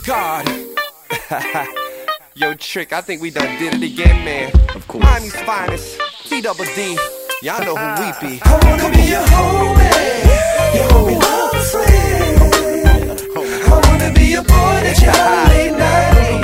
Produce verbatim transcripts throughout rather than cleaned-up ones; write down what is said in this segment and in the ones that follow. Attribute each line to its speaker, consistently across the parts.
Speaker 1: God. Yo, Trick, I think we done did it again, man.
Speaker 2: Of course.
Speaker 1: Miami's finest, T double D. Y'all know who we be.
Speaker 3: I wanna be your homie, your homie lover friend. I wanna be your boy that you have late night.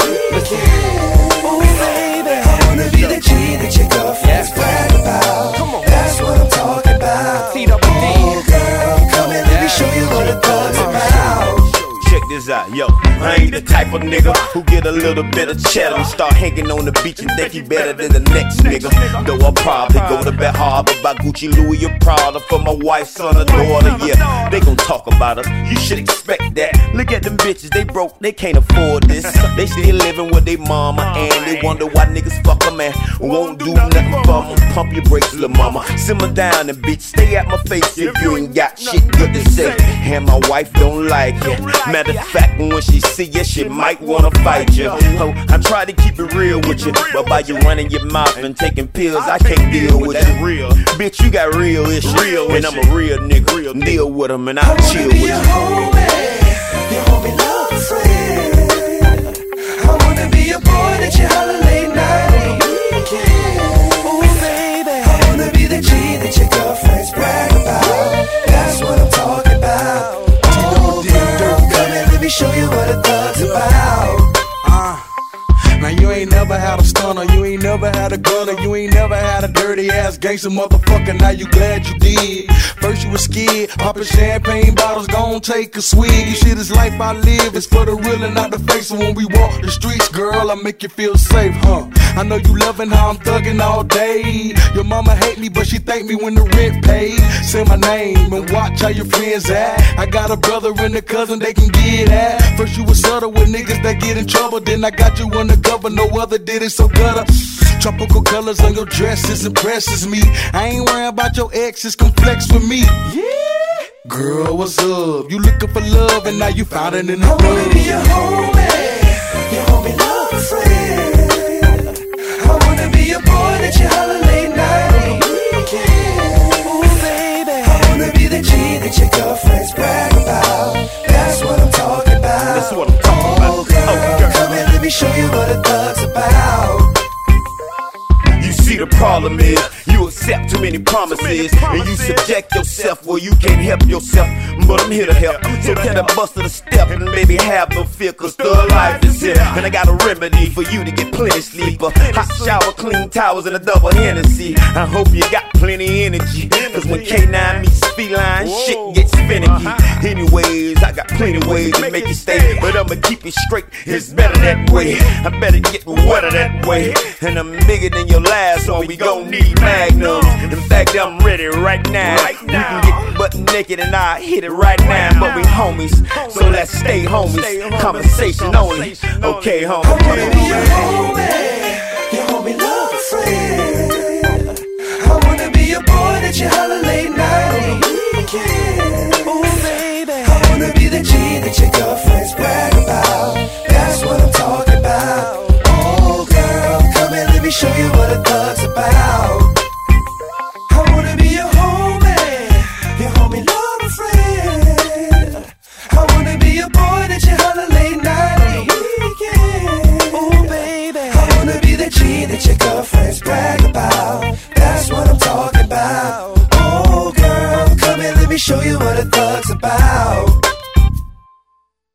Speaker 3: Oh baby, I wanna be the G that your girlfriends brag about.
Speaker 1: Come on,
Speaker 3: that's what I'm talking about.
Speaker 1: T double D.
Speaker 3: Oh girl, come and let me show you what a thug's about.
Speaker 2: Check this out, yo. I ain't the type of nigga who get a little bit of cheddar and start hanging on the beach and think he better than the next nigga. Though I'll probably go to Bed Harbor, buy Gucci, Louis, or Prada for my wife, son, or daughter. Yeah, they gon' talk about us. You should expect that. Look at them bitches, they broke, they can't afford this. They still living with their mama, and they wonder why niggas fuck a man. Won't do nothing for them. Pump your brakes, lil' mama. Simmer down and bitch, stay at my face if you ain't got shit good to say. And my wife don't like it. Matter of fact, when she see you, she might wanna fight you. Oh, I try to keep it real with you, but by you running your mouth and taking pills, I can't deal with you. Real, bitch, you got real issues, real, and I'm a real nigga. Real deal with them, and I'll chill with you.
Speaker 3: I wanna be your homie, your homie lover friend. I wanna be your boy that you holler late night. Oh baby, I wanna be the G that your girlfriends brag about. That's what I'm talking about. Oh girl, come and let me show you what a thug's about.
Speaker 4: Uh, now you ain't never had a stunner, you ain't never had a gunner, you ain't never had a dirty ass gangster motherfucker. Now you glad you did. First you was scared, popping champagne bottles, gon' take a swig. You see this life I live is for the real and not the fake. So when we walk the streets, girl, I make you feel safe, huh? I know you loving how I'm thugging all day. Your mama hate me, but she thank me when the rent paid. Say my name and watch how your friends act. I got a brother and a cousin they can get at. First you was subtle with niggas that get in trouble, then I got you undercover, no other did it so gutter. Tropical colors on your dresses impresses me. I ain't worrying about your exes, come flex with me. Yeah. Girl, what's up? You looking for love and now you found it in the
Speaker 3: I wanna be your homie, your homie lover friend. I wanna be your boy that you holler late night. Oh baby, I wanna be the G that your girlfriends brag about. That's what I'm talking about.
Speaker 2: That's what I'm talking about.
Speaker 3: Oh girl, oh, girl. Come and let me show you what a thug's about.
Speaker 2: See, the problem is you accept too many promises and you subject yourself where you can't help yourself, but I'm here to help. So can I bust to the step and maybe have no fear, cause thug life is here. And I got a remedy for you to get plenty sleep, a hot shower, clean towels, and a double Hennessy. I hope you got plenty energy, cause when K nine meets feline, shit gets finicky. Anyways, I got plenty ways to make you stay, but I'ma keep it straight, it's better that way. I better get wetter that way, and I'm bigger than your last, so we gon' need magnums. In fact, I'm ready right now. We can get butt naked and I hit it right now. But we homies, so let's stay homies. Conversation only. Okay, homie.
Speaker 3: I wanna be your homie, your homie lover friend. I wanna be your boy that you holler late night. Oh baby, I wanna be the G that you